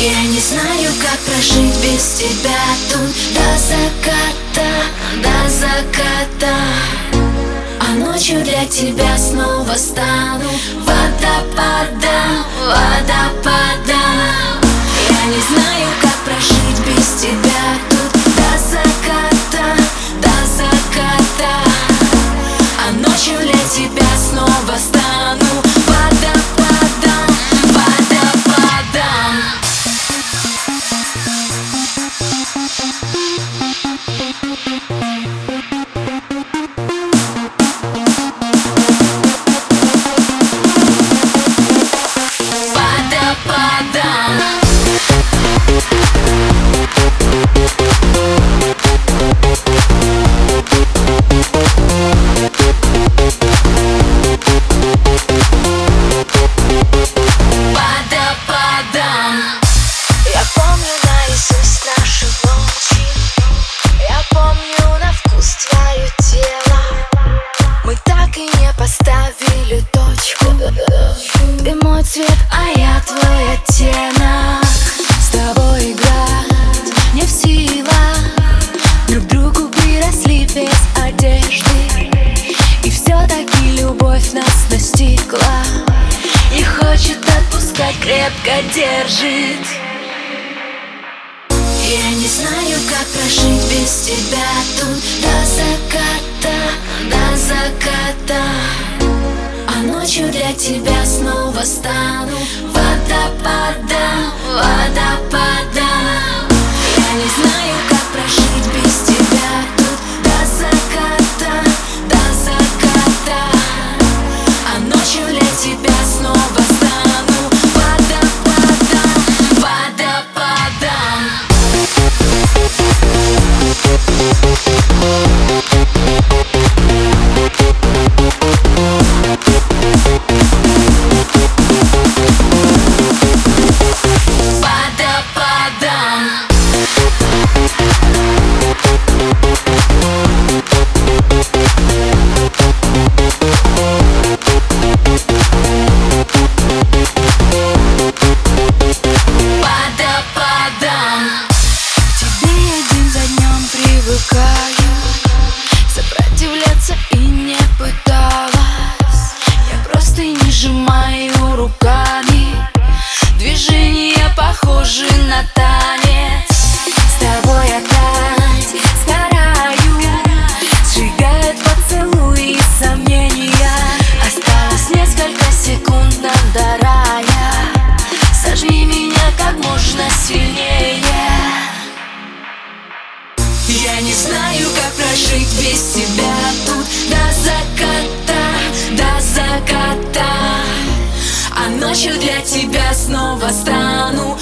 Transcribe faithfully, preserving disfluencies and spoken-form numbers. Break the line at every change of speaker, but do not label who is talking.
Я не знаю, как прожить без тебя тут до заката, до заката. А ночью для тебя снова стану водопадом, водопадом. Я не знаю, как прожить без тебя тут до заката, до заката. А ночью для тебя снова стану водопадом, водопадом. Поставили точку. Ты мой цвет, а я твой оттенок. С тобой играть не в силах. Друг к другу приросли без одежды. И все-таки любовь нас настигла. Не хочет отпускать, крепко держит. Я не знаю, как прожить без тебя тут до заката, до заката. А ночью для тебя снова стану водопадом, водопадом. Я не знаю, как прожить без тебя тут до заката, до заката. А ночью для тебя снова стану водопадом, водопадом. Сопротивляться и не пыталась. Я просто не сжимаю руками. Движения похожи на танец. С тобой опять сгораю. Сжигает поцелуи и сомнения. Осталось несколько секунд нам до рая. Сожми меня как можно сильнее. Я не знаю, как прожить без тебя тут до заката, до заката. А ночью для тебя снова стану